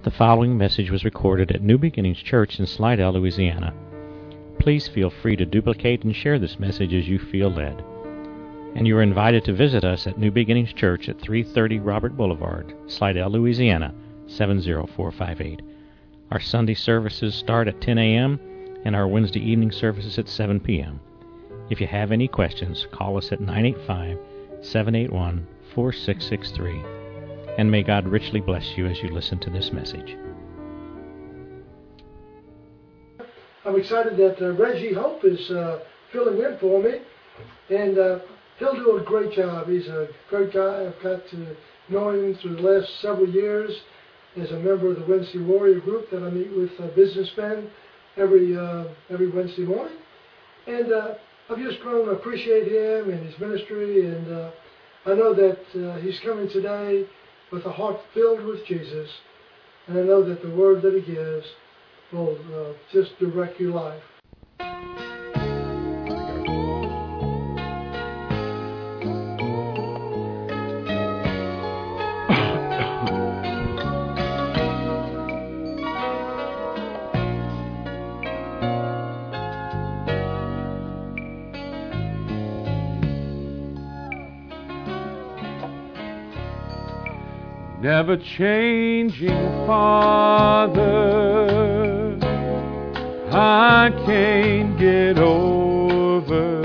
The following message was recorded at New Beginnings Church in Slidell, Louisiana. Please feel free to duplicate and share this message as you feel led. And you are invited to visit us at New Beginnings Church at 330 Robert Boulevard, Slidell, Louisiana, 70458. Our Sunday services start at 10 a.m. and our Wednesday evening services at 7 p.m. If you have any questions, call us at 985-781-4663. And may God richly bless you as you listen to this message. I'm excited that Reggie Hope is filling in for me, and he'll do a great job. He's a great guy. I've got to know him through the last several years as a member of the Wednesday Warrior group that I meet with businessmen every Wednesday morning. And I've just grown to appreciate him and his ministry, and I know that he's coming today with a heart filled with Jesus, and I know that the word that he gives will just direct your life. Never changing Father, I can't get over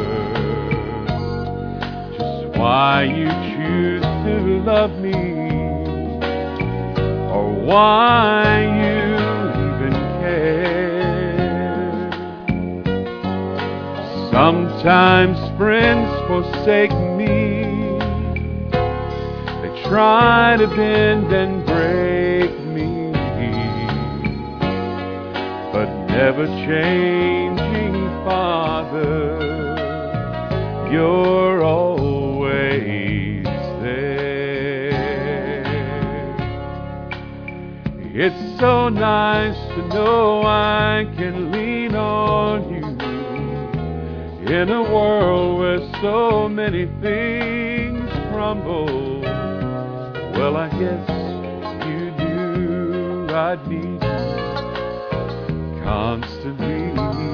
just why you choose to love me, or why you even care. Sometimes friends forsake me, try to bend and break me, but never changing Father, you're always there. It's so nice to know I can lean on you in a world where so many things crumble. Well, I guess you knew I'd need you constantly.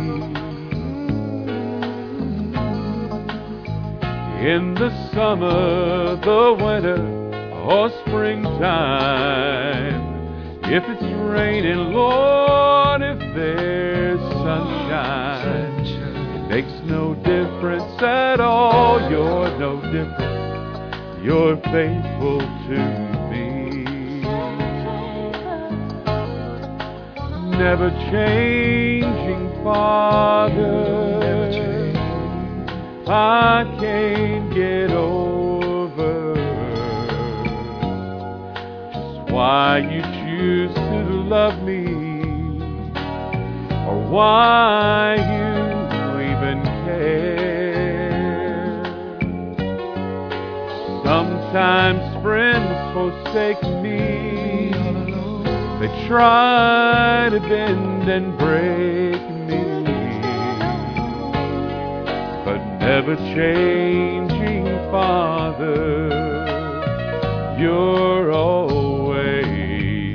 In the summer, the winter, or springtime, if it's raining, Lord, if there's sunshine, it makes no difference at all. You're no different. You're faithful to me, never changing Father. I can't get over just why you choose to love me, or why you even care. Sometimes friends forsake me, they try to bend and break me, but never changing Father, you're always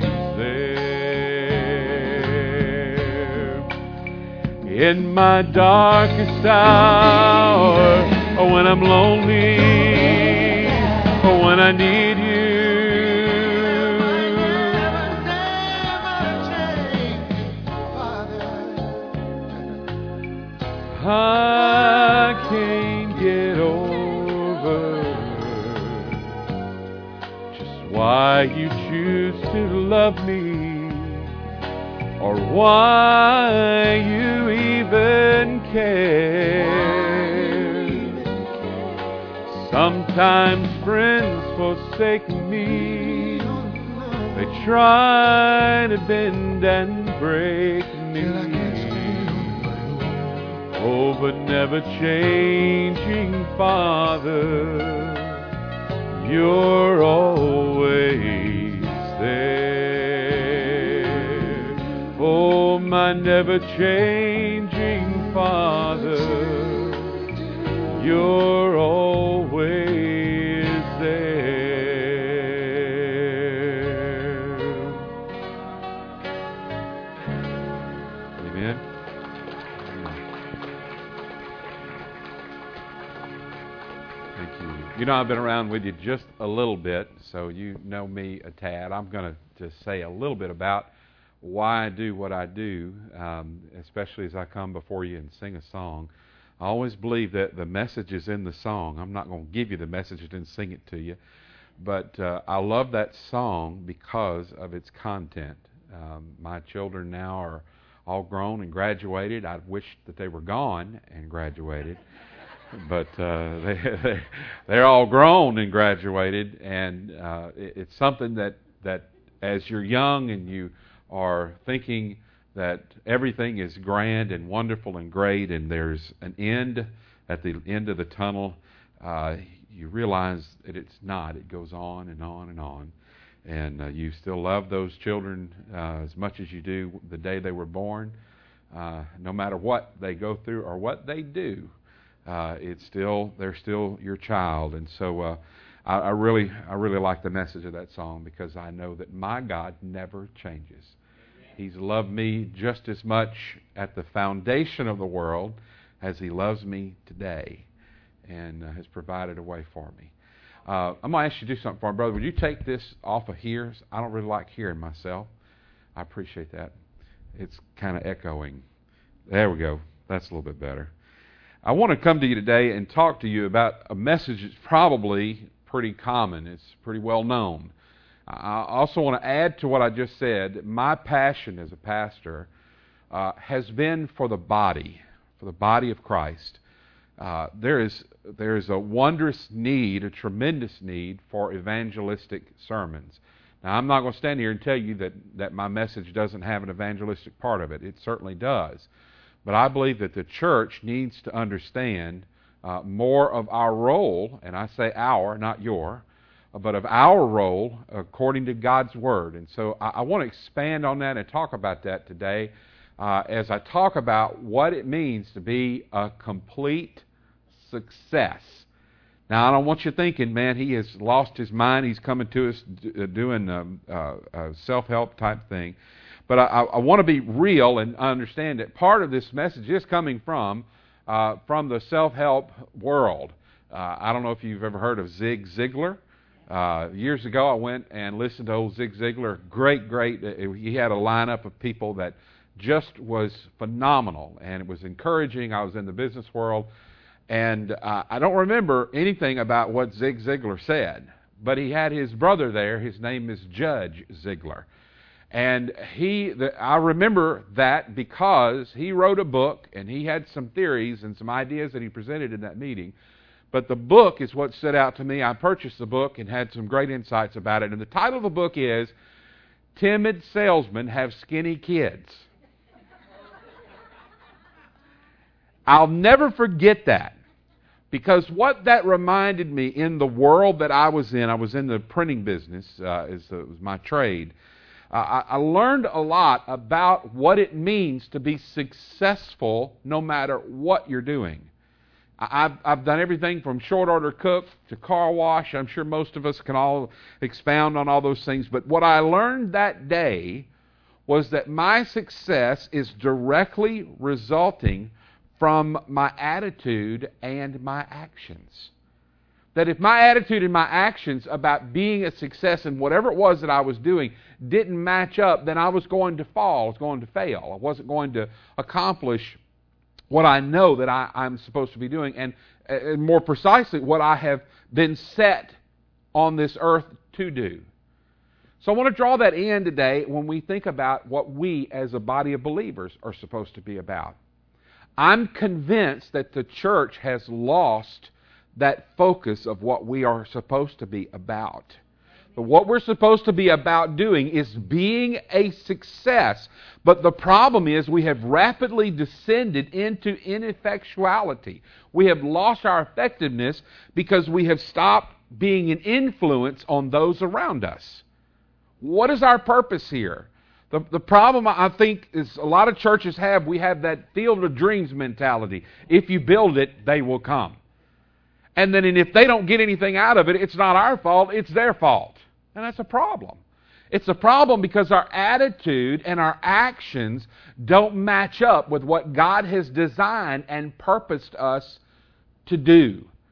there. In my darkest hour, or when I'm lonely, or when I need you, I can't get over just why you choose to love me, or why you even care. Sometimes friends forsake me, they try to bend and break me, oh, but never changing Father, you're always there. Oh, my never changing Father, you're always there. You know, I've been around with you just a little bit, so you know me a tad. I'm going to just say a little bit about why I do what I do, especially as I come before you and sing a song. I always believe that the message is in the song. I'm not going to give you the message and sing it to you, but I love that song because of its content. My children now are all grown and graduated. I wish that they were gone and graduated. But they're all grown and graduated, and it's something that as you're young and you are thinking that everything is grand and wonderful and great and there's an end at the end of the tunnel, you realize that it's not. It goes on and on and on. And you still love those children as much as you do the day they were born, no matter what they go through or what they do. They're still your child, and so I really like the message of that song because I know that my God never changes. He's loved me just as much at the foundation of the world as He loves me today, and has provided a way for me. I'm going to ask you to do something for me, brother. Would you take this off of here? I don't really like hearing myself. I appreciate that. It's kind of echoing. There we go. That's a little bit better. I want to come to you today and talk to you about a message that's probably pretty common. It's pretty well known. I also want to add to what I just said. My passion as a pastor has been for the body of Christ. There is a wondrous need, a tremendous need for evangelistic sermons. Now, I'm not going to stand here and tell you that my message doesn't have an evangelistic part of it. It certainly does. But I believe that the church needs to understand more of our role, and I say our, not your, but of our role according to God's Word. And so I want to expand on that and talk about that today as I talk about what it means to be a complete success. Now, I don't want you thinking, man, he has lost his mind. He's coming to us doing a self-help type thing. But I want to be real and understand that part of this message is coming from the self-help world. I don't know if you've ever heard of Zig Ziglar. Years ago, I went and listened to old Zig Ziglar. Great. He had a lineup of people that just was phenomenal, and it was encouraging. I was in the business world, and I don't remember anything about what Zig Ziglar said, but he had his brother there. His name is Judge Ziglar. And I remember that because he wrote a book and he had some theories and some ideas that he presented in that meeting. But the book is what stood out to me. I purchased the book and had some great insights about it. And the title of the book is Timid Salesmen Have Skinny Kids. I'll never forget that. Because what that reminded me in the world that I was in the printing business, it was my trade. I learned a lot about what it means to be successful no matter what you're doing. I've done everything from short order cook to car wash. I'm sure most of us can all expound on all those things. But what I learned that day was that my success is directly resulting from my attitude and my actions. That if my attitude and my actions about being a success in whatever it was that I was doing didn't match up, then I was going to fall, I was going to fail. I wasn't going to accomplish what I know that I'm supposed to be doing, and more precisely, what I have been set on this earth to do. So I want to draw that in today when we think about what we as a body of believers are supposed to be about. I'm convinced that the church has lost that focus of what we are supposed to be about. But what we're supposed to be about doing is being a success. But the problem is we have rapidly descended into ineffectuality. We have lost our effectiveness because we have stopped being an influence on those around us. What is our purpose here? The problem, I think, is a lot of churches we have that field of dreams mentality. If you build it, they will come. And then if they don't get anything out of it, it's not our fault, it's their fault. And that's a problem. It's a problem because our attitude and our actions don't match up with what God has designed and purposed us to do.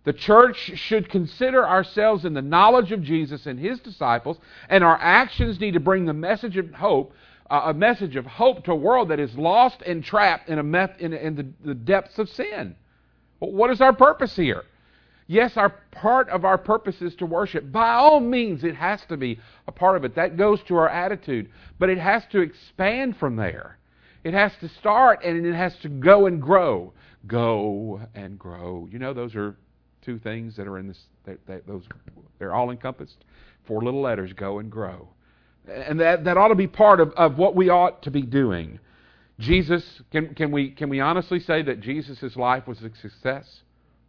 The church should consider ourselves in the knowledge of Jesus and His disciples, and our actions need to bring the message of hope, a message of hope to a world that is lost and trapped in the depths of sin. Well, what is our purpose here? Yes, part of our purpose is to worship. By all means, it has to be a part of it. That goes to our attitude. But it has to expand from there. It has to start and it has to go and grow. Go and grow. You know, those are two things that are in this. They're all encompassed. 4 little letters: go and grow. And that ought to be part of what we ought to be doing. Jesus, can we honestly say that Jesus' life was a success?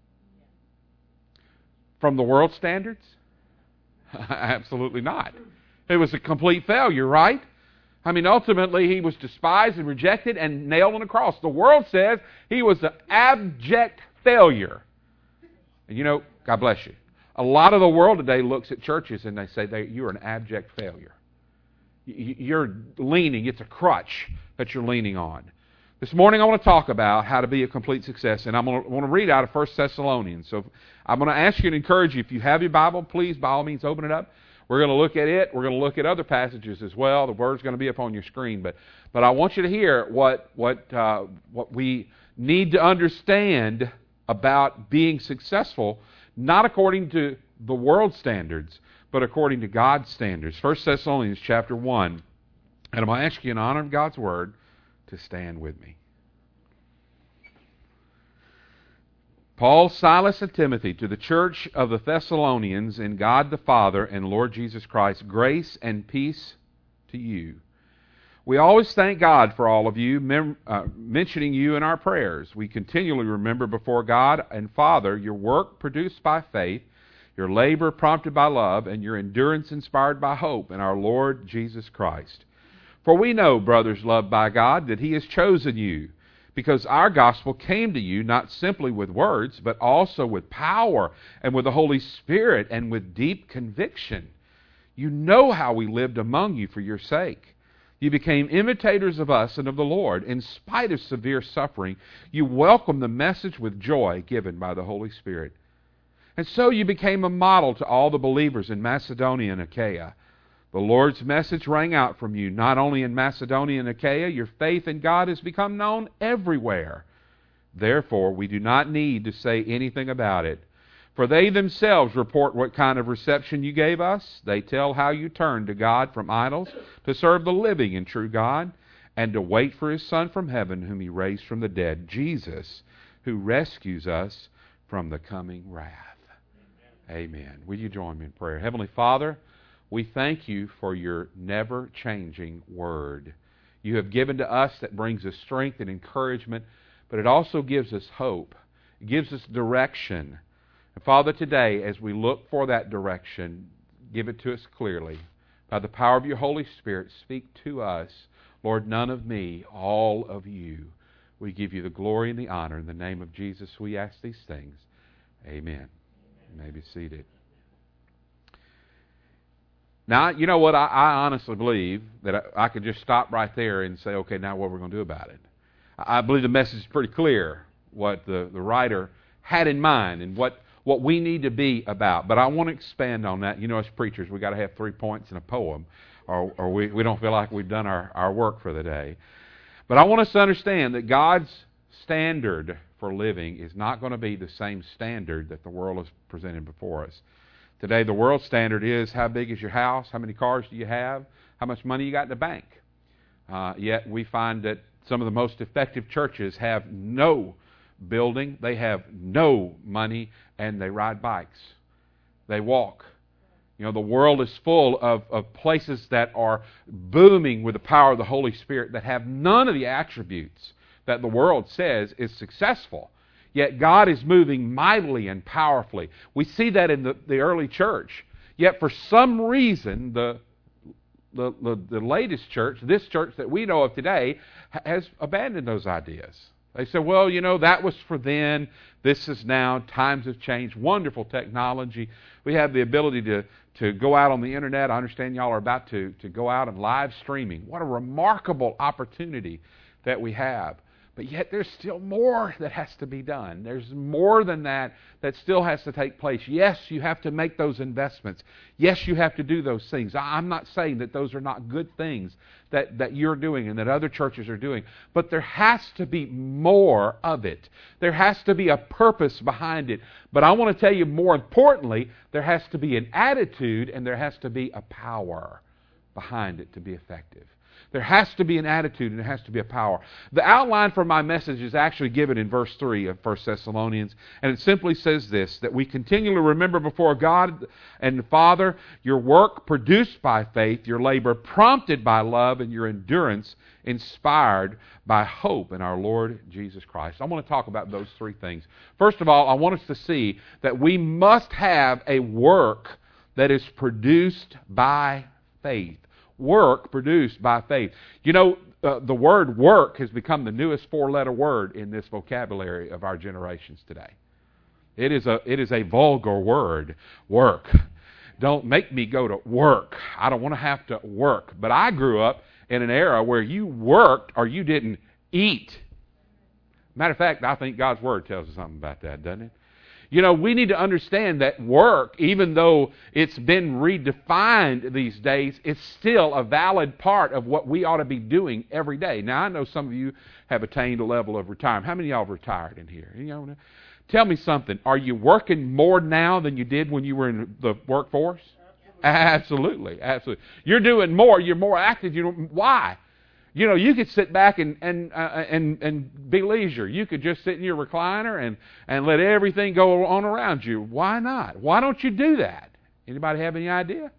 From the world standards? Absolutely not. It was a complete failure, right? I mean, ultimately, He was despised and rejected and nailed on a cross. The world says He was an abject failure. And you know, God bless you. A lot of the world today looks at churches and they say, you're an abject failure. You're leaning, it's a crutch that you're leaning on. This morning I want to talk about how to be a complete success, and I want to read out of 1 Thessalonians. So I'm going to ask you and encourage you, if you have your Bible, please, by all means, open it up. We're going to look at it. We're going to look at other passages as well. The word's going to be up on your screen. But I want you to hear what we need to understand about being successful, not according to the world standards, but according to God's standards. 1 Thessalonians chapter 1. And I'm going to ask you in honor of God's Word to stand with me. Paul, Silas, and Timothy, to the church of the Thessalonians in God the Father and Lord Jesus Christ, grace and peace to you. We always thank God for all of you, mentioning you in our prayers. We continually remember before God and Father your work produced by faith, your labor prompted by love, and your endurance inspired by hope in our Lord Jesus Christ. For we know, brothers loved by God, that He has chosen you, because our gospel came to you not simply with words, but also with power and with the Holy Spirit and with deep conviction. You know how we lived among you for your sake. You became imitators of us and of the Lord. In spite of severe suffering, you welcomed the message with joy given by the Holy Spirit. And so you became a model to all the believers in Macedonia and Achaia. The Lord's message rang out from you, not only in Macedonia and Achaia. Your faith in God has become known everywhere. Therefore, we do not need to say anything about it. For they themselves report what kind of reception you gave us. They tell how you turned to God from idols to serve the living and true God, and to wait for His Son from heaven, whom He raised from the dead, Jesus, who rescues us from the coming wrath. Amen. Will you join me in prayer? Heavenly Father, we thank you for your never-changing word. You have given to us that brings us strength and encouragement, but it also gives us hope. It gives us direction. And Father, today, as we look for that direction, give it to us clearly. By the power of your Holy Spirit, speak to us. Lord, none of me, all of you. We give you the glory and the honor. In the name of Jesus, we ask these things. Amen. You may be seated. Now, you know what? I honestly believe that I could just stop right there and say, okay, now what we're going to do about it. I believe the message is pretty clear, what the writer had in mind and what we need to be about. But I want to expand on that. You know, as preachers, we've got to have 3 points in a poem, or we don't feel like we've done our work for the day. But I want us to understand that God's standard for living is not going to be the same standard that the world has presented before us. Today, the world standard is how big is your house, how many cars do you have, how much money you got in the bank. Yet we find that some of the most effective churches have no building, they have no money, and they ride bikes. They walk. You know, the world is full of places that are booming with the power of the Holy Spirit that have none of the attributes that the world says is successful. Yet God is moving mightily and powerfully. We see that in the early church. Yet for some reason, the latest church, this church that we know of today, has abandoned those ideas. They said, well, you know, that was for then. This is now. Times have changed. Wonderful technology. We have the ability to go out on the internet. I understand y'all are about to go out and live streaming. What a remarkable opportunity that we have. But yet there's still more that has to be done. There's more than that still has to take place. Yes, you have to make those investments. Yes, you have to do those things. I'm not saying that those are not good things that you're doing and that other churches are doing. But there has to be more of it. There has to be a purpose behind it. But I want to tell you, more importantly, there has to be an attitude and there has to be a power behind it to be effective. There has to be an attitude and there has to be a power. The outline for my message is actually given in verse 3 of 1 Thessalonians, and it simply says this, that we continually remember before God and the Father your work produced by faith, your labor prompted by love, and your endurance inspired by hope in our Lord Jesus Christ. I want to talk about those three things. First of all, I want us to see that we must have a work that is produced by faith. Work produced by faith. You know, the word work has become the newest four-letter word in this vocabulary of our generations today. It is a vulgar word, work. Don't make me go to work. I don't want to have to work. But I grew up in an era where you worked or you didn't eat. Matter of fact, I think God's Word tells us something about that, doesn't it? You know, we need to understand that work, even though it's been redefined these days, it's still a valid part of what we ought to be doing every day. Now, I know some of you have attained a level of retirement. How many of y'all have retired in here? You know, tell me something. Are you working more now than you did when you were in the workforce? Absolutely. Absolutely. You're doing more. You're more active. Why? You know, you could sit back and be leisure. You could just sit in your recliner and let everything go on around you. Why not? Why don't you do that? Anybody have any idea?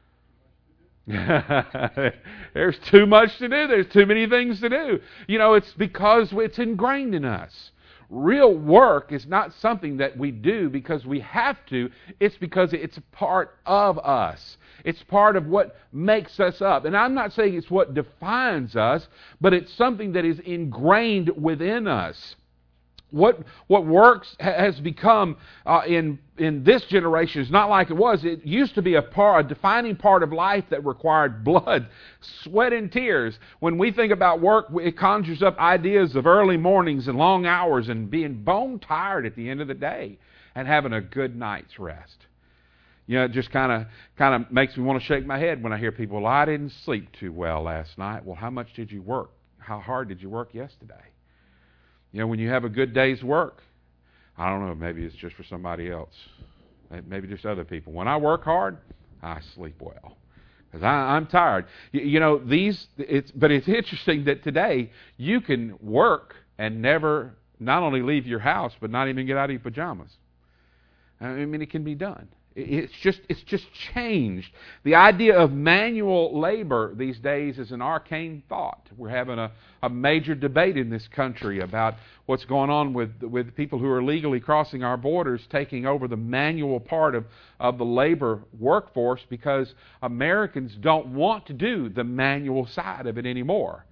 There's too much to do. There's too many things to do. You know, it's because it's ingrained in us. Real work is not something that we do because we have to. It's because it's a part of us. It's part of what makes us up. And I'm not saying it's what defines us, but it's something that is ingrained within us. What works has become in this generation is not like it was. It used to be a defining part of life that required blood, sweat, and tears. When we think about work, it conjures up ideas of early mornings and long hours and being bone tired at the end of the day and having a good night's rest. You know, it just kind of makes me want to shake my head when I hear people, well, I didn't sleep too well last night. Well, how much did you work? How hard did you work yesterday? You know, when you have a good day's work, I don't know, maybe it's just for somebody else. Maybe just other people. When I work hard, I sleep well. Because I'm tired. You know, but it's interesting that today you can work and never not only leave your house, but not even get out of your pajamas. I mean, it can be done. It's just changed. The idea of manual labor these days is an arcane thought. We're having a major debate in this country about what's going on with people who are legally crossing our borders, taking over the manual part of the labor workforce because Americans don't want to do the manual side of it anymore.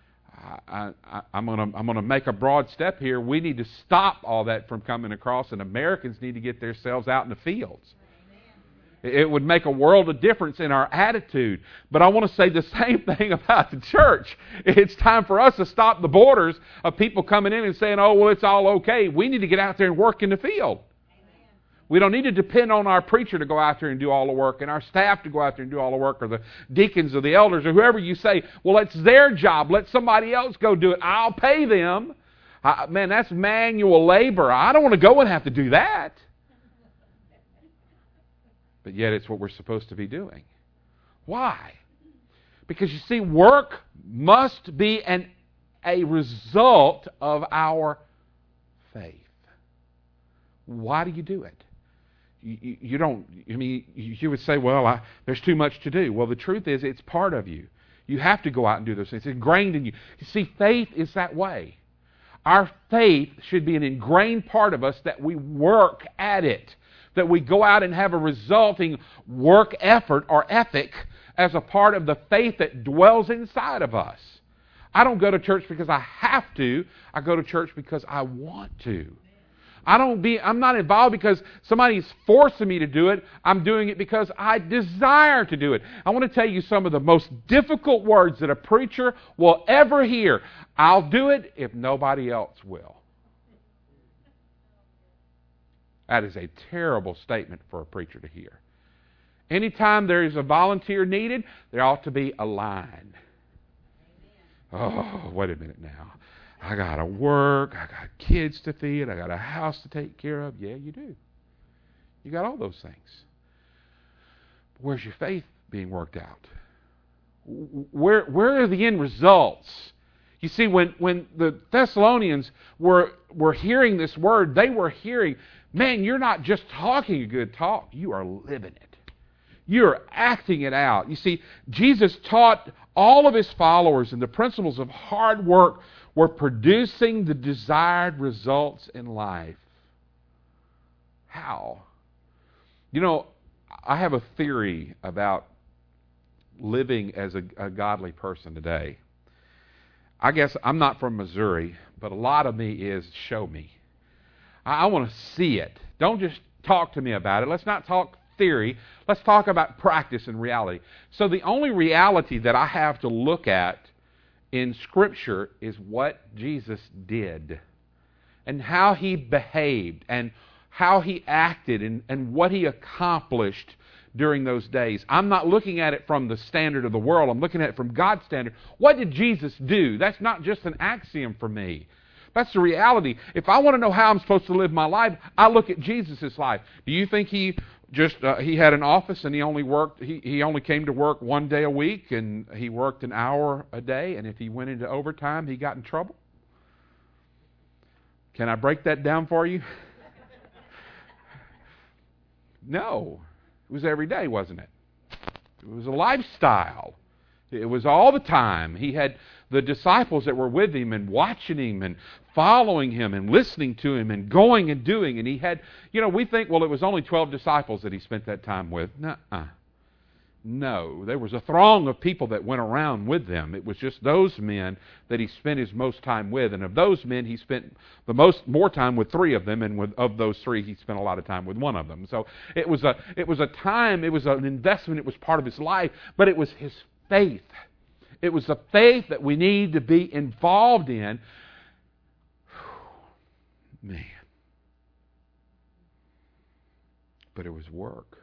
I'm going to make a broad step here. We need to stop all that from coming across, and Americans need to get themselves out in the fields. It would make a world of difference in our attitude. But I want to say the same thing about the church. It's time for us to stop the borders of people coming in and saying, oh, well, it's all okay. We need to get out there and work in the field. Amen. We don't need to depend on our preacher to go out there and do all the work and our staff to go out there and do all the work, or the deacons or the elders or whoever you say, well, it's their job. Let somebody else go do it. I'll pay them. Man, that's manual labor. I don't want to go and have to do that. But yet it's what we're supposed to be doing. Why? Because you see, work must be a result of our faith. Why do you do it? You don't, I mean, you would say, well, there's too much to do. Well, the truth is, it's part of you. You have to go out and do those things. It's ingrained in you. You see, faith is that way. Our faith should be an ingrained part of us, that we work at it. That we go out and have a resulting work effort or ethic as a part of the faith that dwells inside of us. I don't go to church because I have to. I go to church because I want to. I'm not involved because somebody's forcing me to do it. I'm doing it because I desire to do it. I want to tell you some of the most difficult words that a preacher will ever hear. I'll do it if nobody else will. That is a terrible statement for a preacher to hear. Anytime there is a volunteer needed, there ought to be a line. Oh, wait a minute now. I got to work. I got kids to feed. I got a house to take care of. Yeah, you do. You got all those things. Where's your faith being worked out? Where are the end results? You see, when the Thessalonians were hearing this word, they were hearing, man, you're not just talking a good talk. You are living it. You're acting it out. You see, Jesus taught all of His followers, and the principles of hard work were producing the desired results in life. How? You know, I have a theory about living as a godly person today. I guess I'm not from Missouri, but a lot of me is show me. I want to see it. Don't just talk to me about it. Let's not talk theory. Let's talk about practice and reality. So the only reality that I have to look at in Scripture is what Jesus did and how He behaved and how He acted and what He accomplished during those days. I'm not looking at it from the standard of the world. I'm looking at it from God's standard. What did Jesus do? That's not just an axiom for me. That's the reality. If I want to know how I'm supposed to live my life, I look at Jesus' life. Do you think He he had an office and he only came to work one day a week and he worked an hour a day, and if he went into overtime, he got in trouble? Can I break that down for you? No. It was every day, wasn't it? It was a lifestyle. It was all the time. He had the disciples that were with Him and watching Him and following Him and listening to Him and going and doing. And He had, we think, well, it was only 12 disciples that He spent that time with. Nuh-uh. No, there was a throng of people that went around with them. It was just those men that He spent His most time with. And of those men, He spent more time with 3 of them. And of those 3, He spent a lot of time with 1 of them. So it was a time, it was an investment, it was part of His life, but it was His faith. It was the faith that we need to be involved in. Man. But it was work.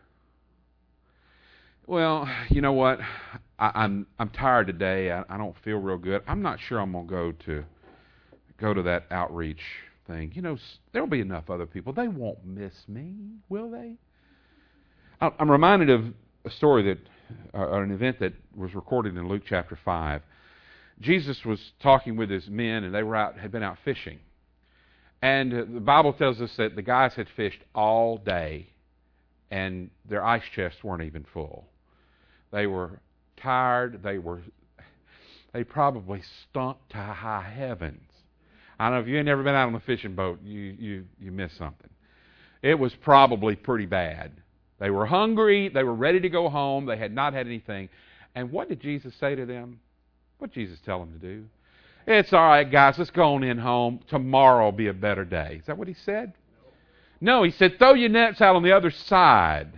Well, you know what? I'm tired today. I don't feel real good. I'm not sure I'm going to go to that outreach thing. There'll be enough other people. They won't miss me, will they? I'm reminded of a story or an event that was recorded in Luke chapter 5. Jesus was talking with His men, and they had been out fishing. And the Bible tells us that the guys had fished all day, and their ice chests weren't even full. They were tired. They probably stunk to high heavens. I don't know if you ain't never been out on a fishing boat, you missed something. It was probably pretty bad. They were hungry. They were ready to go home. They had not had anything. And what did Jesus say to them? What did Jesus tell them to do? It's all right, guys. Let's go on in home. Tomorrow will be a better day. Is that what He said? No, He said, throw your nets out on the other side.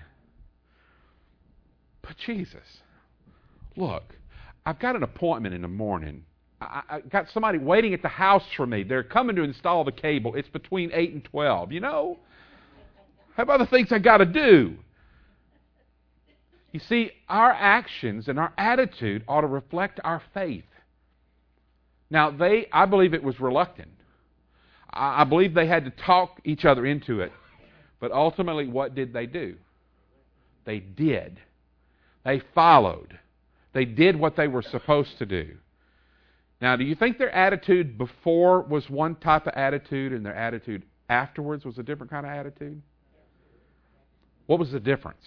But Jesus, look, I've got an appointment in the morning. I got somebody waiting at the house for me. They're coming to install the cable. It's between 8 and 12, I have other things I got to do. You see, our actions and our attitude ought to reflect our faith. Now, I believe it was reluctant. I believe they had to talk each other into it. But ultimately, what did they do? They did. They followed. They did what they were supposed to do. Now, do you think their attitude before was one type of attitude and their attitude afterwards was a different kind of attitude? What was the difference?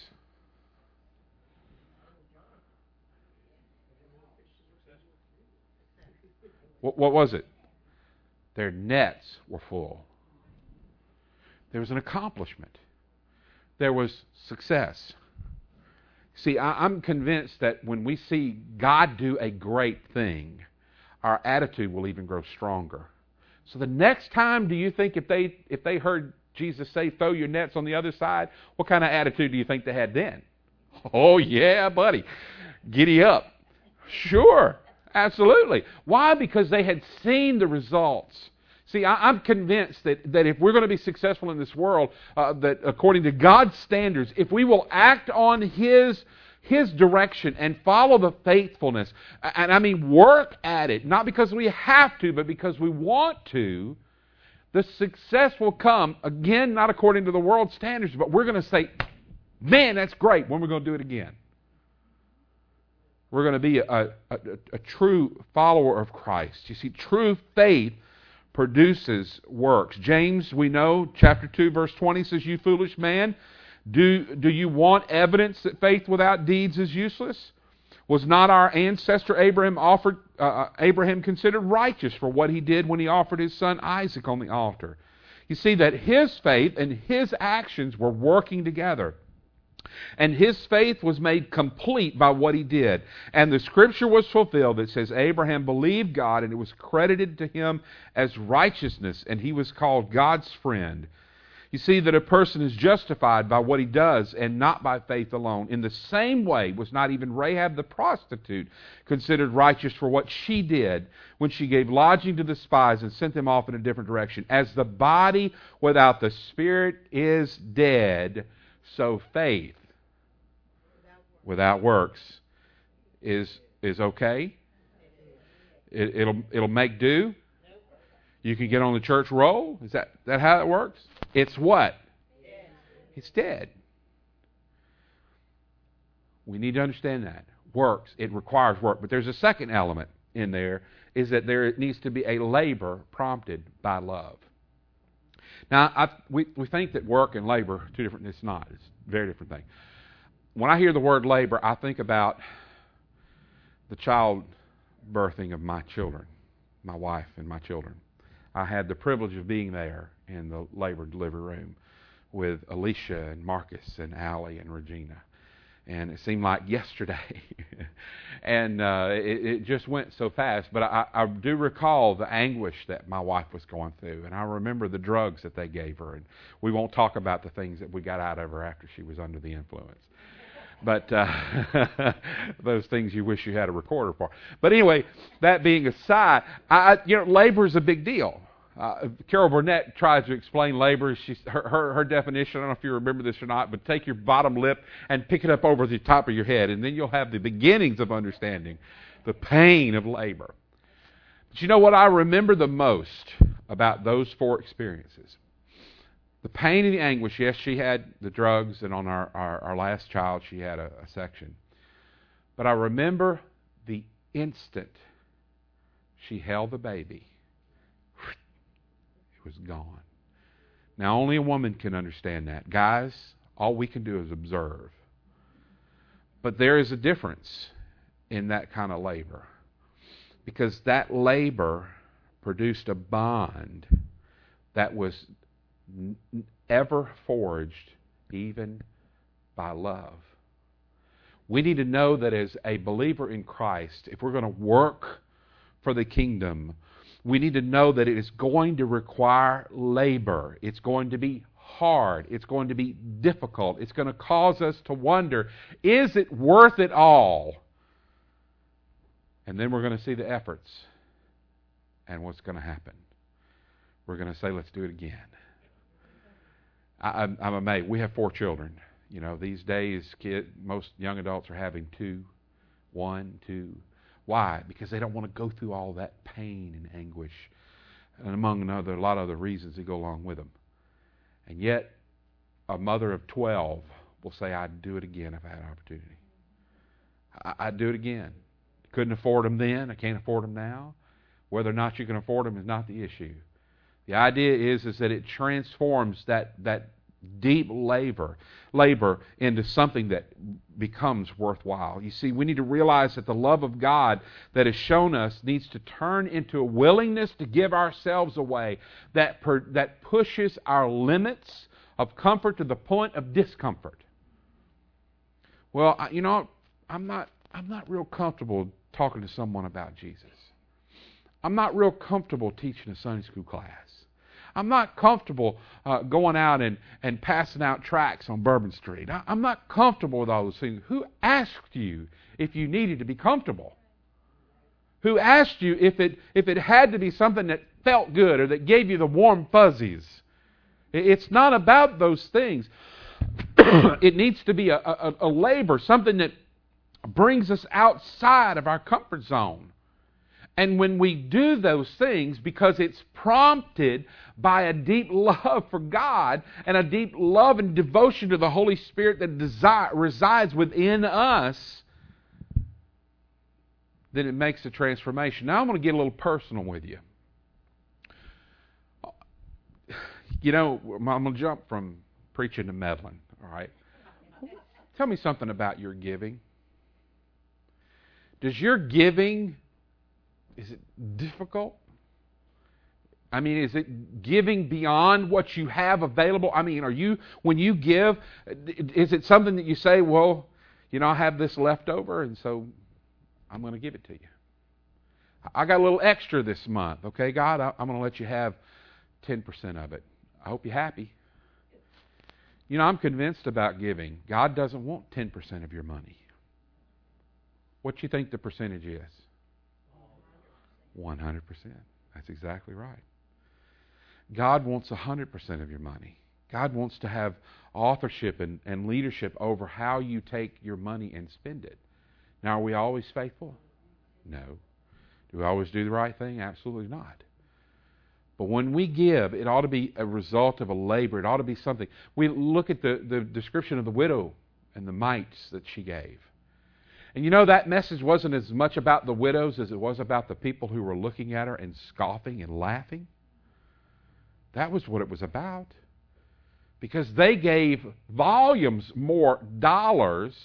What was it? Their nets were full. There was an accomplishment. There was success. See, I'm convinced that when we see God do a great thing, our attitude will even grow stronger. So the next time, do you think if they heard Jesus say, throw your nets on the other side, what kind of attitude do you think they had then? Oh, yeah, buddy. Giddy up. Sure, absolutely. Why? Because they had seen the results. See, I'm convinced that if we're going to be successful in this world, that according to God's standards, if we will act on His direction and follow the faithfulness, and I mean work at it, not because we have to, but because we want to, the success will come, again, not according to the world's standards, but we're going to say, man, that's great, when we're going to do it again. We're going to be a true follower of Christ. You see, true faith produces works. James, we know, chapter 2, verse 20 says, you foolish man, do you want evidence that faith without deeds is useless? Was not our ancestor Abraham considered righteous for what he did when he offered his son Isaac on the altar? You see that his faith and his actions were working together. And his faith was made complete by what he did. And the scripture was fulfilled that says Abraham believed God and it was credited to him as righteousness, and he was called God's friend. You see that a person is justified by what he does and not by faith alone. In the same way was not even Rahab the prostitute considered righteous for what she did when she gave lodging to the spies and sent them off in a different direction. As the body without the spirit is dead, so faith without works is okay. It'll make do. You can get on the church roll. Is that how it works? It's what? It's dead. We need to understand that. Works. It requires work. But there's a second element in there, is that there needs to be a labor prompted by love. Now, we think that work and labor are two different. It's not. It's a very different thing. When I hear the word labor, I think about the child birthing of my children, my wife and my children. I had the privilege of being there in the labor delivery room with Alicia and Marcus and Allie and Regina. And it seemed like yesterday. And it just went so fast. But I do recall the anguish that my wife was going through. And I remember the drugs that they gave her. And we won't talk about the things that we got out of her after she was under the influence. But those things you wish you had a recorder for. But anyway, that being aside, labor is a big deal. Carol Burnett tries to explain labor. Her definition, I don't know if you remember this or not, but take your bottom lip and pick it up over the top of your head, and then you'll have the beginnings of understanding the pain of labor. But you know what I remember the most about those four experiences? The pain and the anguish. Yes, she had the drugs, and on our last child, she had a section. But I remember the instant she held the baby, it was gone. Now, only a woman can understand that. Guys, all we can do is observe. But there is a difference in that kind of labor, because that labor produced a bond that was ever forged even by love. We need to know that as a believer in Christ, if we're going to work for the kingdom, we need to know that it is going to require labor. It's going to be hard. It's going to be difficult. It's going to cause us to wonder, is it worth it all? And then we're going to see the efforts. And what's going to happen? We're going to say, let's do it again. I'm amazed. We have 4 children. You know, these days, most young adults are having 2, 1, 2. Why? Because they don't want to go through all that pain and anguish, and among a lot of other reasons that go along with them. And yet, a mother of 12 will say, I'd do it again if I had an opportunity. I'd do it again. Couldn't afford them then. I can't afford them now. Whether or not you can afford them is not the issue. The idea is that it transforms that deep labor into something that becomes worthwhile. You see, we need to realize that the love of God that is shown us needs to turn into a willingness to give ourselves away that pushes our limits of comfort to the point of discomfort. Well, I'm not real comfortable talking to someone about Jesus. I'm not real comfortable teaching a Sunday school class. I'm not comfortable going out and passing out tracts on Bourbon Street. I'm not comfortable with all those things. Who asked you if you needed to be comfortable? Who asked you if it had to be something that felt good or that gave you the warm fuzzies? It's not about those things. It needs to be a labor, something that brings us outside of our comfort zone. And when we do those things, because it's prompted by a deep love for God and a deep love and devotion to the Holy Spirit that resides within us, then it makes a transformation. Now I'm going to get a little personal with you. You know, I'm going to jump from preaching to meddling, all right? Tell me something about your giving. Does your giving, is it difficult? I mean, is it giving beyond what you have available? I mean, when you give, is it something that you say, well, you know, I have this left over, and so I'm going to give it to you. I got a little extra this month. Okay, God, I'm going to let you have 10% of it. I hope you're happy. You know, I'm convinced about giving. God doesn't want 10% of your money. What do you think the percentage is? 100%. That's exactly right. God wants 100% of your money. God wants to have authorship and leadership over how you take your money and spend it. Now, are we always faithful? No. Do we always do the right thing? Absolutely not. But when we give, it ought to be a result of a labor. It ought to be something. We look at the description of the widow and the mites that she gave. And you know, that message wasn't as much about the widows as it was about the people who were looking at her and scoffing and laughing. That was what it was about. Because they gave volumes more dollars,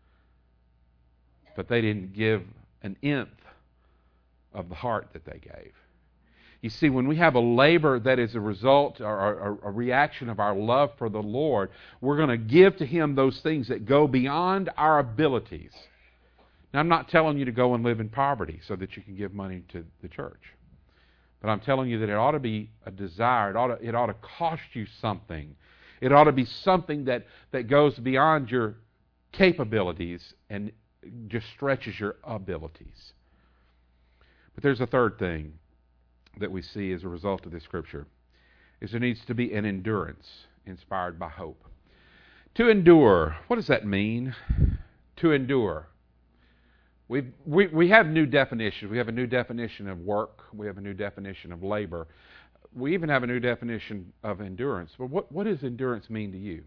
but they didn't give an nth of the heart that they gave. You see, when we have a labor that is a result or a reaction of our love for the Lord, we're going to give to Him those things that go beyond our abilities. Now, I'm not telling you to go and live in poverty so that you can give money to the church. But I'm telling you that it ought to be a desire. It ought to cost you something. It ought to be something that goes beyond your capabilities and just stretches your abilities. But there's a third thing that we see as a result of this scripture, is there needs to be an endurance inspired by hope. To endure, what does that mean? To endure. We have new definitions. We have a new definition of work. We have a new definition of labor. We even have a new definition of endurance. But what does endurance mean to you?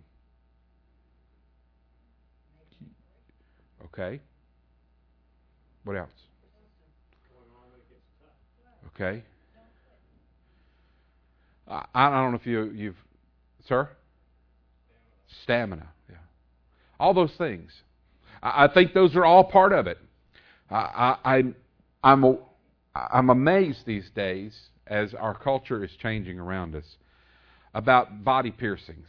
Okay. What else? Okay. I don't know if you've... Sir? Stamina. Yeah. All those things. I think those are all part of it. I'm amazed these days, as our culture is changing around us, about body piercings.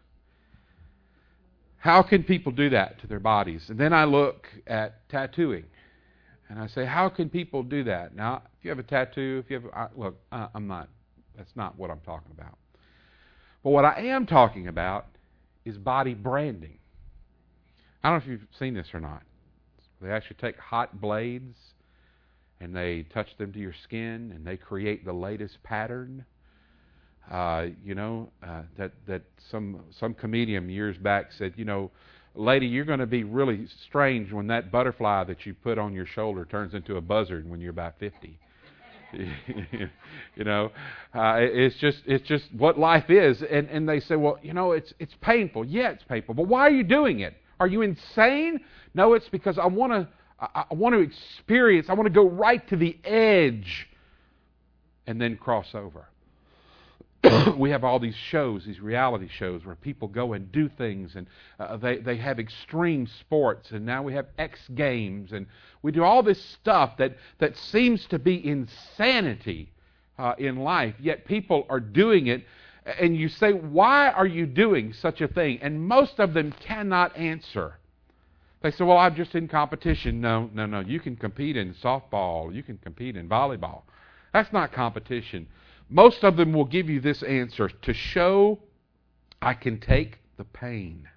How can people do that to their bodies? And then I look at tattooing, and I say, how can people do that? Now, if you have a tattoo, I'm not. That's not what I'm talking about. But what I am talking about is body branding. I don't know if you've seen this or not. They actually take hot blades and they touch them to your skin and they create the latest pattern. That some comedian years back said, lady, you're going to be really strange when that butterfly that you put on your shoulder turns into a buzzard when you're about 50. It's just what life is. And they say, well, it's painful. Yeah, it's painful. But why are you doing it? Are you insane? No, it's because I want to experience. I want to go right to the edge and then cross over. We have all these shows, these reality shows where people go and do things, and they have extreme sports, and now we have X Games, and we do all this stuff that seems to be insanity in life, yet people are doing it, and you say, why are you doing such a thing? And most of them cannot answer. They say, well, I'm just in competition. No. You can compete in softball. You can compete in volleyball. That's not competition. Most of them will give you this answer: to show I can take the pain.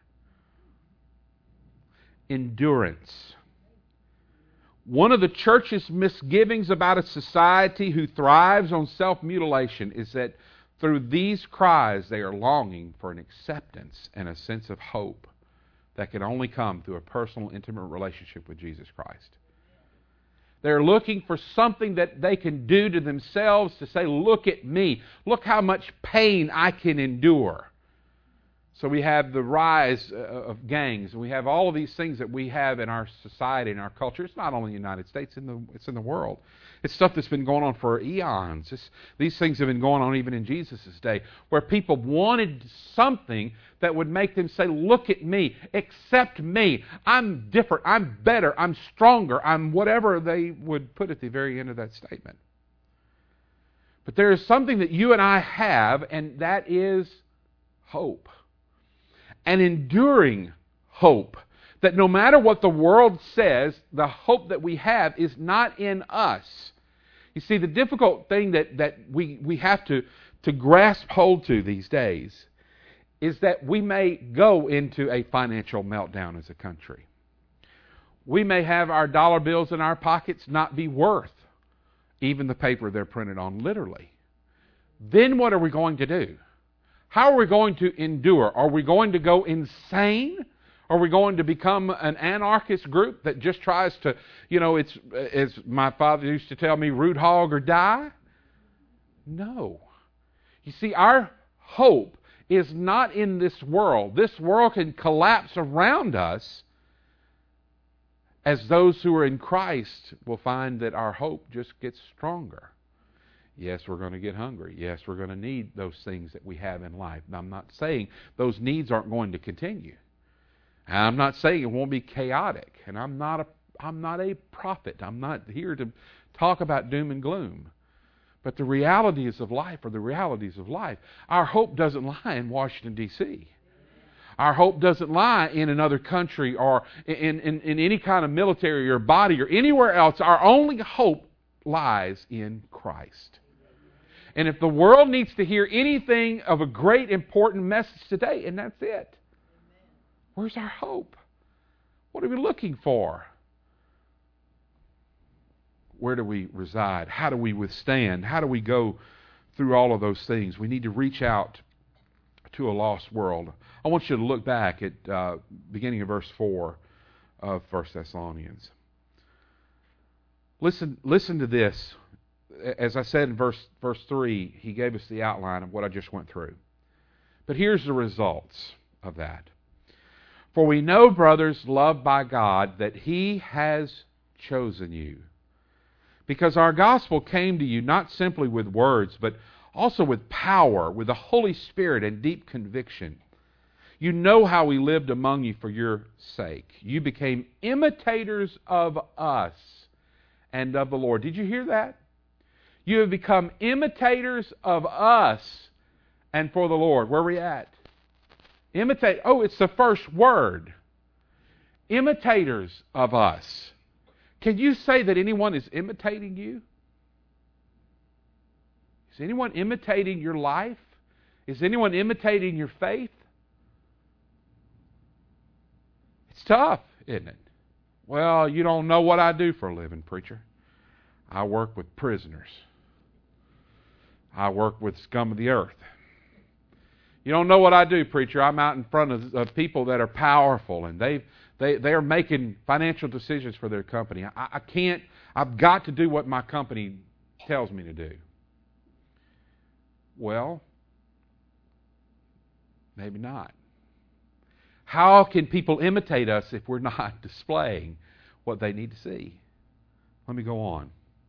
Endurance. One of the church's misgivings about a society who thrives on self-mutilation is that through these cries they are longing for an acceptance and a sense of hope that can only come through a personal, intimate relationship with Jesus Christ. They're looking for something that they can do to themselves to say, look at me. Look how much pain I can endure. So we have the rise of gangs, and we have all of these things that we have in our society, in our culture. It's not only in the United States, it's in the world. It's stuff that's been going on for eons. These things have been going on even in Jesus' day, where people wanted something that would make them say, look at me, accept me, I'm different, I'm better, I'm stronger, I'm whatever they would put at the very end of that statement. But there is something that you and I have, and that is hope. An enduring hope. That no matter what the world says, the hope that we have is not in us. You see, the difficult thing that we have to grasp hold to these days is that we may go into a financial meltdown as a country. We may have our dollar bills in our pockets not be worth even the paper they're printed on, literally. Then what are we going to do? How are we going to endure? Are we going to go insane? Are we going to become an anarchist group that just tries to, it's, as my father used to tell me, root hog or die? No. You see, our hope is not in this world. This world can collapse around us, as those who are in Christ will find that our hope just gets stronger. Yes, we're going to get hungry. Yes, we're going to need those things that we have in life. Now, I'm not saying those needs aren't going to continue. I'm not saying it won't be chaotic. And I'm not a prophet. I'm not here to talk about doom and gloom. But the realities of life are the realities of life. Our hope doesn't lie in Washington, D.C. Our hope doesn't lie in another country or in any kind of military or body or anywhere else. Our only hope lies in Christ. And if the world needs to hear anything of a great important message today, and that's it. Where's our hope? What are we looking for? Where do we reside? How do we withstand? How do we go through all of those things? We need to reach out to a lost world. I want you to look back at beginning of verse 4 of 1 Thessalonians. Listen to this. As I said in verse 3, he gave us the outline of what I just went through. But here's the results of that. For we know, brothers, loved by God, that He has chosen you, because our gospel came to you not simply with words, but also with power, with the Holy Spirit and deep conviction. You know how we lived among you for your sake. You became imitators of us and of the Lord. Did you hear that? You have become imitators of us and for the Lord. Where are we at? Imitate. Oh, it's the first word. Imitators of us. Can you say that anyone is imitating you? Is anyone imitating your life? Is anyone imitating your faith? It's tough, isn't it? Well, you don't know what I do for a living, preacher. I work with prisoners. I work with scum of the earth. You don't know what I do, preacher. I'm out in front of people that are powerful, and they are making financial decisions for their company. I can't. I've got to do what my company tells me to do. Well, maybe not. How can people imitate us if we're not displaying what they need to see? Let me go on.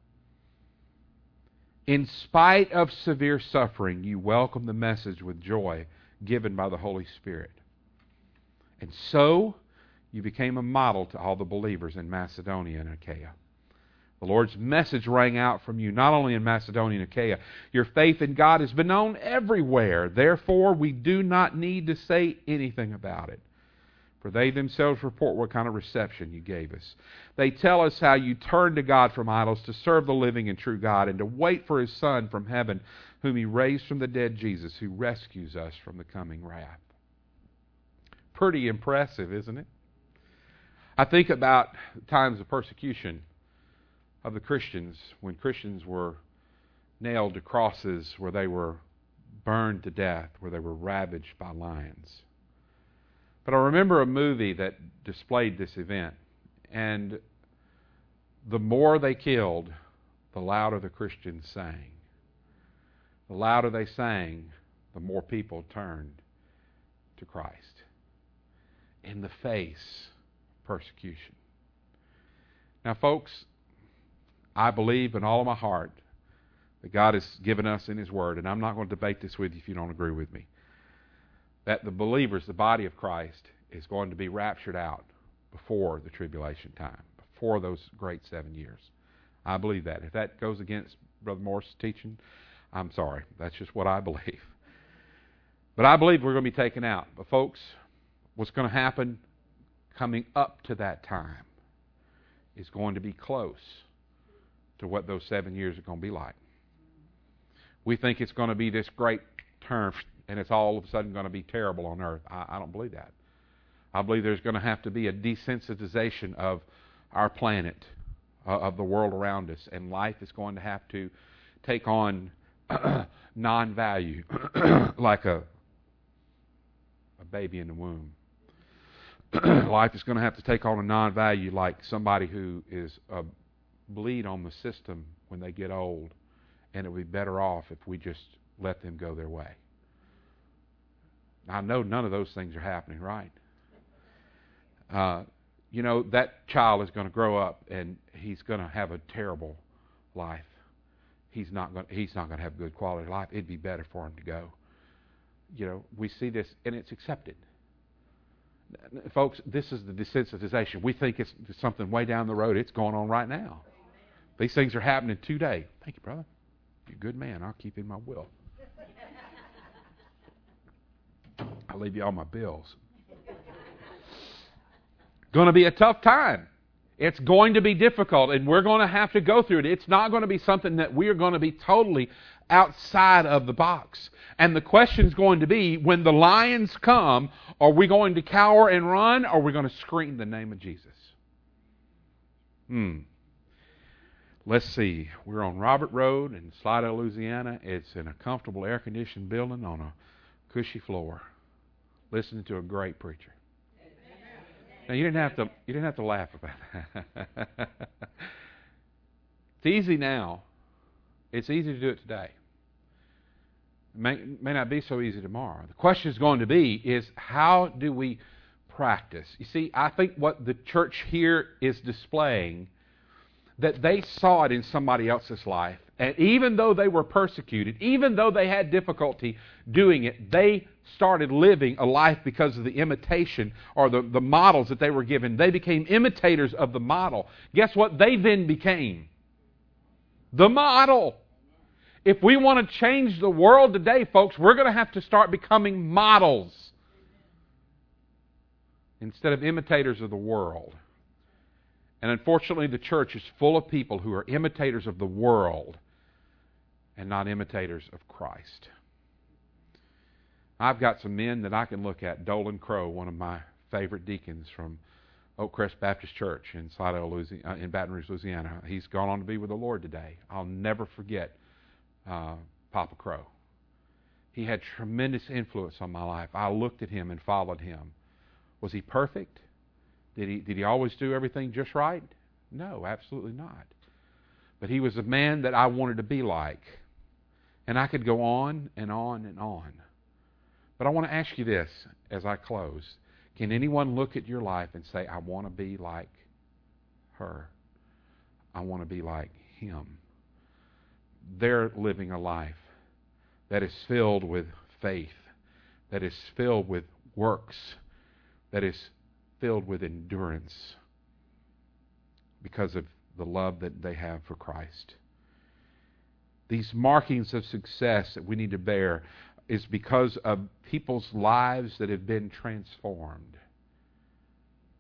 In spite of severe suffering, you welcome the message with joy given by the Holy Spirit. And so, you became a model to all the believers in Macedonia and Achaia. The Lord's message rang out from you, not only in Macedonia and Achaia. Your faith in God has been known everywhere. Therefore, we do not need to say anything about it. For they themselves report what kind of reception you gave us. They tell us how you turned to God from idols to serve the living and true God and to wait for His Son from heaven, whom He raised from the dead, Jesus, who rescues us from the coming wrath. Pretty impressive, isn't it? I think about times of persecution of the Christians, when Christians were nailed to crosses, where they were burned to death, where they were ravaged by lions. But I remember a movie that displayed this event, and the more they killed, the louder the Christians sang. The louder they sang, the more people turned to Christ in the face of persecution. Now, folks, I believe in all of my heart that God has given us in His Word, and I'm not going to debate this with you if you don't agree with me, that the believers, the body of Christ, is going to be raptured out before the tribulation time, before those great 7 years. I believe that. If that goes against Brother Morris' teaching, I'm sorry. That's just what I believe. But I believe we're going to be taken out. But folks, what's going to happen coming up to that time is going to be close to what those 7 years are going to be like. We think it's going to be this great term, and it's all of a sudden going to be terrible on earth. I don't believe that. I believe there's going to have to be a desensitization of our planet, of the world around us, and life is going to have to take on non-value, like a baby in the womb. Life is going to have to take on a non-value like somebody who is a bleed on the system when they get old, and it would be better off if we just let them go their way. I know none of those things are happening, right? That child is going to grow up and he's going to have a terrible life. He's not going to have a good quality of life. It'd be better for him to go. We see this, and it's accepted. Folks, this is the desensitization. We think it's something way down the road. It's going on right now. These things are happening today. Thank you, brother. You're a good man. I'll keep in my will. I'll leave you all my bills. Going to be a tough time. It's going to be difficult, and we're going to have to go through it. It's not going to be something that we are going to be totally outside of the box. And the question is going to be, when the lions come, are we going to cower and run, or are we going to scream the name of Jesus? Let's see. We're on Robert Road in Slidell, Louisiana. It's in a comfortable air-conditioned building on a cushy floor, listening to a great preacher. Now, you didn't have to laugh about that. It's easy now. It's easy to do it today. It may not be so easy tomorrow. The question is going to be is, how do we practice? You see, I think what the church here is displaying, that they saw it in somebody else's life, and even though they were persecuted, even though they had difficulty doing it, they started living a life because of the imitation or the models that they were given. They became imitators of the model. Guess what they then became? The model. If we want to change the world today, folks, we're going to have to start becoming models instead of imitators of the world. And unfortunately, the church is full of people who are imitators of the world and not imitators of Christ. I've got some men that I can look at. Dolan Crow, one of my favorite deacons from Oak Crest Baptist Church in Slidell, Louisiana, in Baton Rouge, Louisiana. He's gone on to be with the Lord today. I'll never forget Papa Crow. He had tremendous influence on my life. I looked at him and followed him. Was he perfect? Did he always do everything just right? No, absolutely not. But he was a man that I wanted to be like. And I could go on and on and on. But I want to ask you this as I close. Can anyone look at your life and say, I want to be like her? I want to be like him. They're living a life that is filled with faith, that is filled with works, that is filled with endurance because of the love that they have for Christ. These markings of success that we need to bear is because of people's lives that have been transformed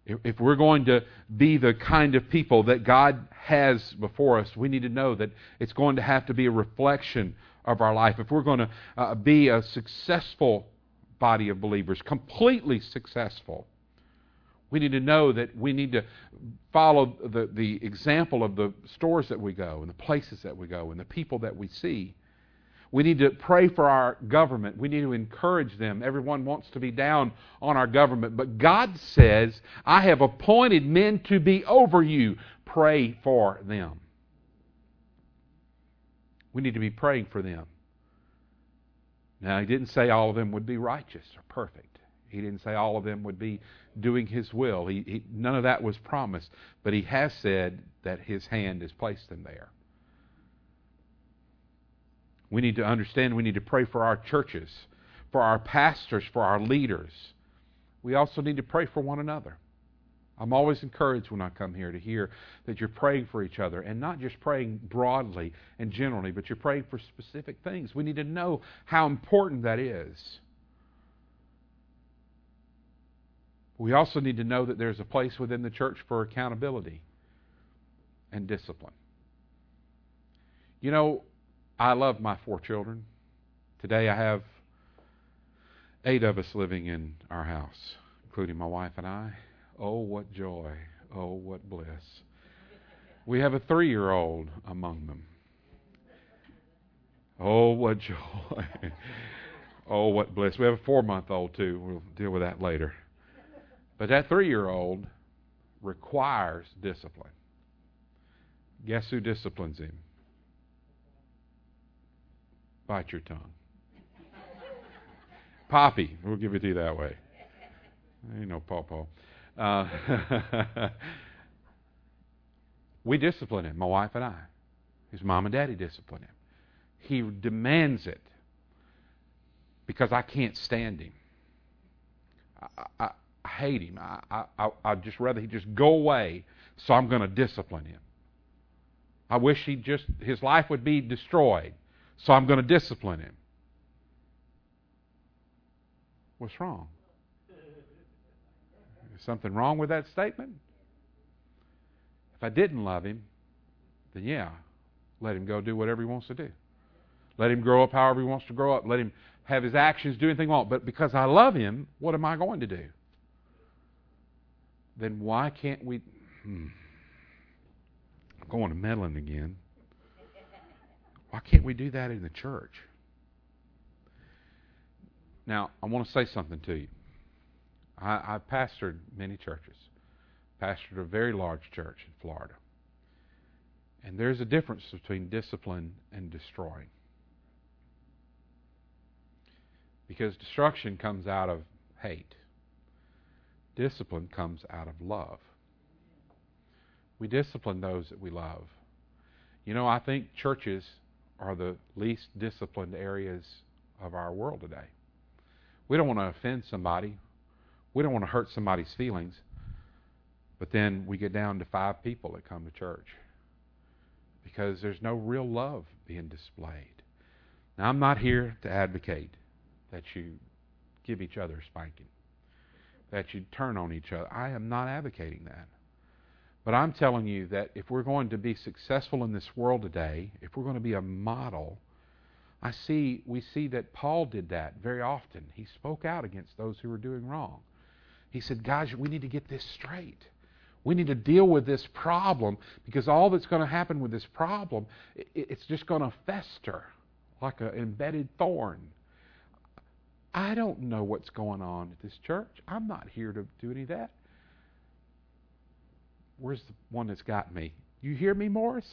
If we're going to be the kind of people that God has before us, we need to know that it's going to have to be a reflection of our life. If we're going to be a successful body of believers, completely successful, we need to know that we need to follow the example of the stores that we go and the places that we go and the people that we see. We need to pray for our government. We need to encourage them. Everyone wants to be down on our government. But God says, I have appointed men to be over you. Pray for them. We need to be praying for them. Now, He didn't say all of them would be righteous or perfect. He didn't say all of them would be doing His will. None of that was promised. But He has said that His hand has placed them there. We need to understand, we need to pray for our churches, for our pastors, for our leaders. We also need to pray for one another. I'm always encouraged when I come here to hear that you're praying for each other, and not just praying broadly and generally, but you're praying for specific things. We need to know how important that is. We also need to know that there's a place within the church for accountability and discipline. You know, I love my 4 children. Today I have 8 of us living in our house, including my wife and I. Oh, what joy. Oh, what bliss. We have a 3-year-old among them. Oh, what joy. Oh, what bliss. We have a 4-month-old too. We'll deal with that later. But that 3-year-old requires discipline. Guess who disciplines him? Bite your tongue. Poppy. We'll give it to you that way. Ain't no pawpaw. We discipline him, my wife and I. His mom and daddy discipline him. He demands it because I can't stand him. I hate him. I'd just rather he just go away, so I'm going to discipline him. I wish his life would be destroyed, so I'm going to discipline him. What's wrong? Is something wrong with that statement? If I didn't love him, then yeah, let him go do whatever he wants to do. Let him grow up however he wants to grow up. Let him have his actions do anything he wants. But because I love him, what am I going to do? Then why can't we... I'm going to meddling again. Why can't we do that in the church? Now, I want to say something to you. I've pastored many churches. Pastored a very large church in Florida. And there's a difference between discipline and destroying. Because destruction comes out of hate. Discipline comes out of love. We discipline those that we love. You know, I think churches are the least disciplined areas of our world today. We don't want to offend somebody. We don't want to hurt somebody's feelings. But then we get down to 5 people that come to church because there's no real love being displayed. Now, I'm not here to advocate that you give each other a spanking, that you turn on each other. I am not advocating that. But I'm telling you that if we're going to be successful in this world today, if we're going to be a model, we see that Paul did that very often. He spoke out against those who were doing wrong. He said, guys, we need to get this straight. We need to deal with this problem because all that's going to happen with this problem, it's just going to fester like an embedded thorn. I don't know what's going on at this church. I'm not here to do any of that. Where's the one that's got me? You hear me, Morris?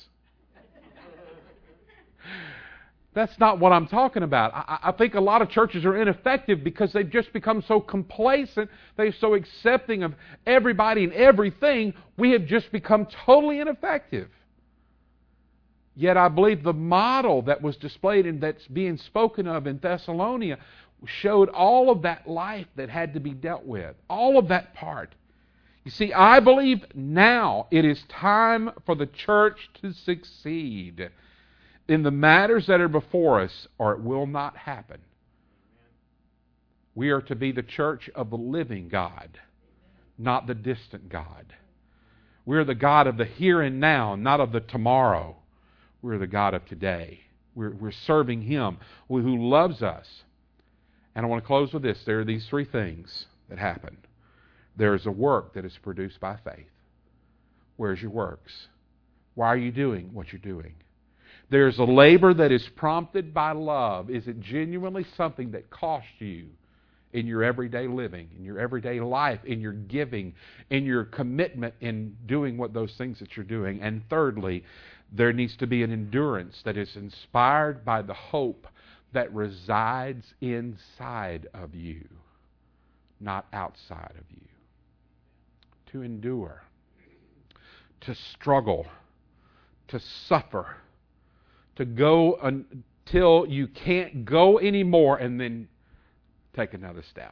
That's not what I'm talking about. I think a lot of churches are ineffective because they've just become so complacent. They're so accepting of everybody and everything. We have just become totally ineffective. Yet I believe the model that was displayed and that's being spoken of in Thessalonica showed all of that life that had to be dealt with. All of that part. You see, I believe now it is time for the church to succeed in the matters that are before us, or it will not happen. We are to be the church of the living God, not the distant God. We're the God of the here and now, not of the tomorrow. We're the God of today. We're serving Him who loves us. And I want to close with this. There are these three things that happen. There is a work that is produced by faith. Where's your works? Why are you doing what you're doing? There's a labor that is prompted by love. Is it genuinely something that costs you in your everyday living, in your everyday life, in your giving, in your commitment in doing what those things that you're doing? And thirdly, there needs to be an endurance that is inspired by the hope that resides inside of you, not outside of you. To endure, to struggle, to suffer, to go until you can't go anymore and then take another step.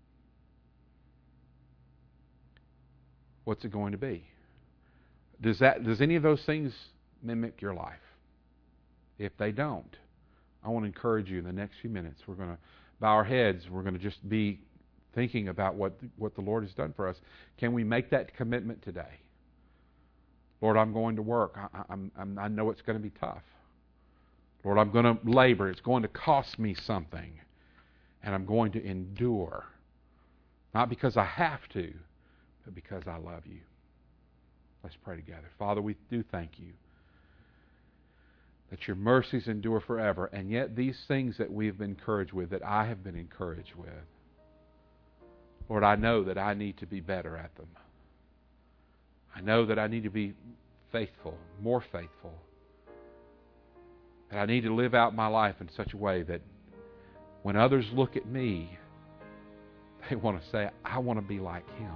What's it going to be? Does any of those things mimic your life? If they don't, I want to encourage you in the next few minutes. We're going to bow our heads. We're going to just be thinking about what the Lord has done for us. Can we make that commitment today? Lord, I'm going to work. I know it's going to be tough. Lord, I'm going to labor. It's going to cost me something. And I'm going to endure. Not because I have to, but because I love you. Let's pray together. Father, we do thank you that your mercies endure forever. And yet these things that we have been encouraged with, that I have been encouraged with, Lord, I know that I need to be better at them. I know that I need to be faithful, more faithful. And I need to live out my life in such a way that when others look at me, they want to say, I want to be like him.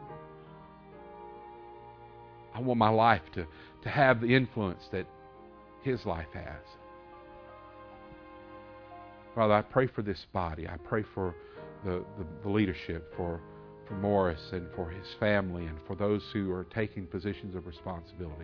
I want my life to have the influence that his life has. Father, I pray for this body. I pray for the leadership, for Morris and for his family and for those who are taking positions of responsibility.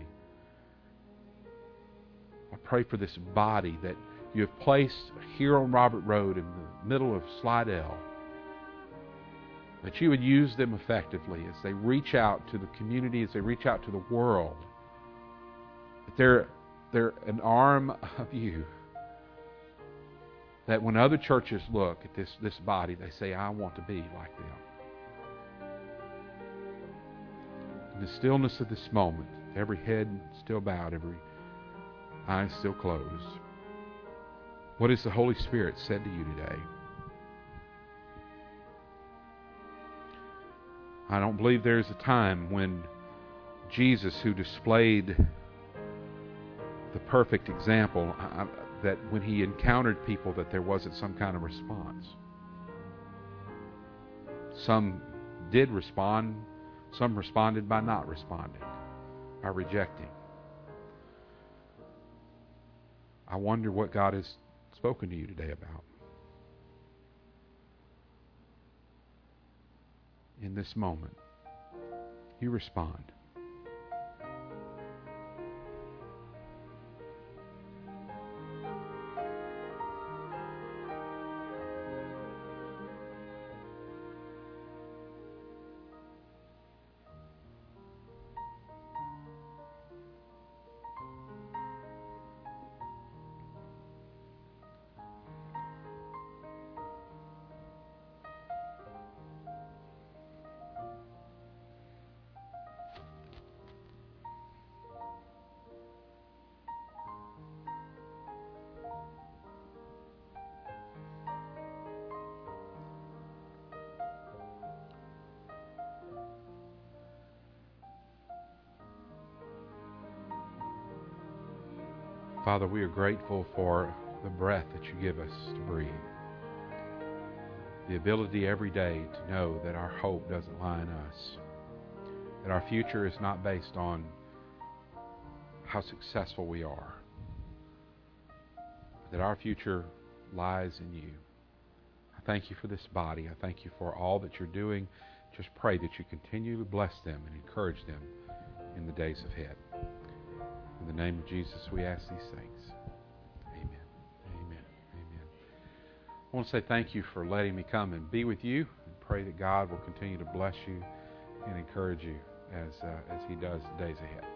I pray for this body that you have placed here on Robert Road in the middle of Slidell, that you would use them effectively as they reach out to the community, as they reach out to the world, that they're an arm of you, that when other churches look at this body, they say, I want to be like them. In the stillness of this moment, every head still bowed, every eye still closed, what has the Holy Spirit said to you today? I don't believe there's a time when Jesus, who displayed the perfect example, that when he encountered people that there wasn't some kind of response. Some did respond. Some responded by not responding, by rejecting. I wonder what God has spoken to you today about. In this moment, you respond. Father, we are grateful for the breath that you give us to breathe. The ability every day to know that our hope doesn't lie in us. That our future is not based on how successful we are. That our future lies in you. I thank you for this body. I thank you for all that you're doing. Just pray that you continue to bless them and encourage them in the days ahead. In the name of Jesus, we ask these things. Amen. Amen. Amen. I want to say thank you for letting me come and be with you. And pray that God will continue to bless you and encourage you as he does days ahead.